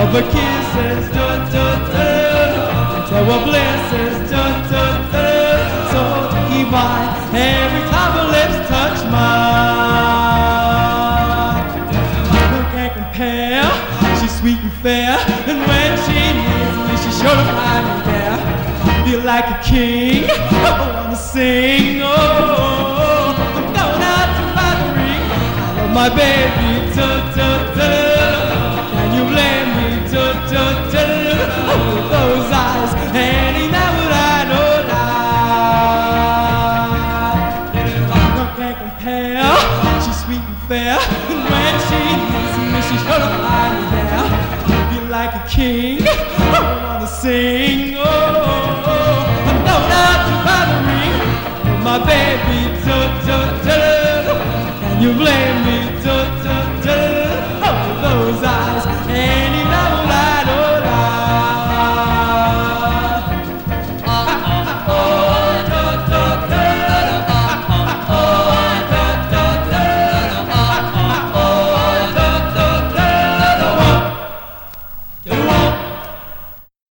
were kisses, there were blisses, so divine. Every time her lips touch mine, no can't compare. She's sweet and fair, and when she needs me, she's sure to find me there. Feel like a king, I wanna sing. Oh, I'm going out to buy the ring. I love my baby, can you blame me? With those eyes, and ain't that what I know like? No can't compare. She's sweet and fair, and when she needs me, she's sure to find me there. Feel like a king, I wanna sing. Oh, I'm going out to buy the ring for my baby. Can you blame me?